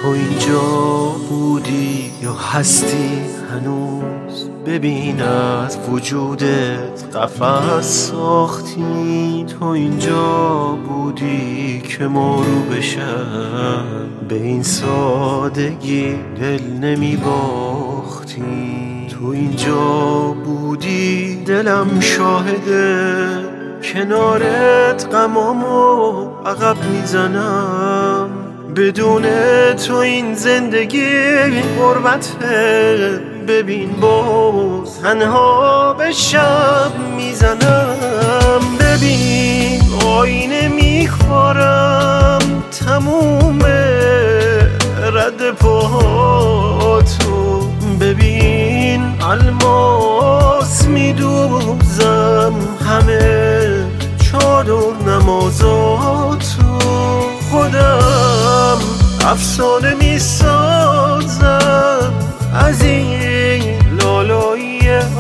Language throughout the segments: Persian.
تو اینجا بودی یا هستی هنوز؟ ببین از وجودت قفس ساختی. تو اینجا بودی که ما رو بشم به این سادگی دل نمی باختی. تو اینجا بودی دلم شاهده کنارت غمامو عقب میزنم. بدون تو این زندگی غربته. ببین باز تنها به شب میزنم. ببین آینه میخورم تموم رد پاهاتو. ببین الماس میدوزم همه چادر نمازاتو. خودم افسانه میسازم از این لالایی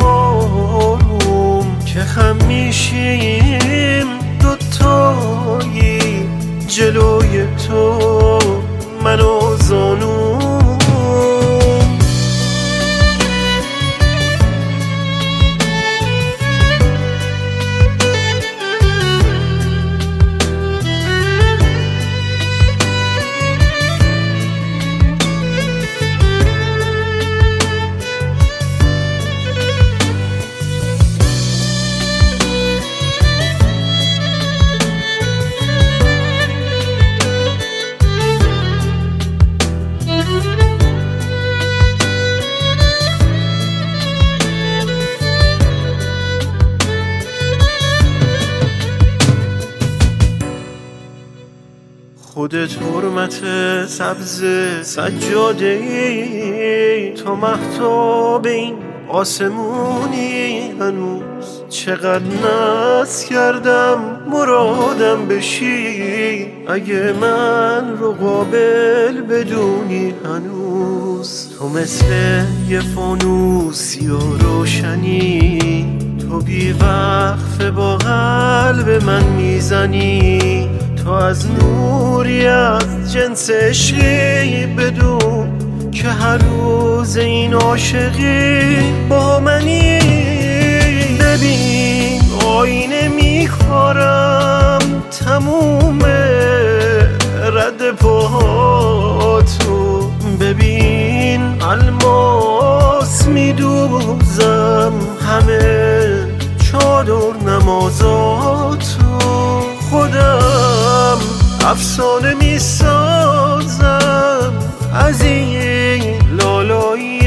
آروم که خم میشیم دوتایی جلوی تو من و زانوم. خودت حرمت سبز سجاده‌ای. تو مهتاب این آسمونی هنوز. چقدر ناز کردم مرادم بشی اگه من رو قابل بدونی هنوز. تو مثل یه فانوسی و روشنی. تو بی وقفه با قلب من میزنی. تو از نوری از جنس عشقی بدون که هر روز این عاشقی با منی. ببین آینه میخورم تموم رد پاهاتو. ببین الماس میدوزم همه چادر نمازاتو. خودم افسانه میسازم از این لالایی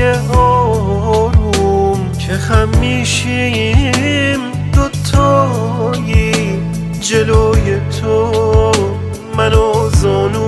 آروم که خم میشیم دوتایی جلوی تو من و زانو.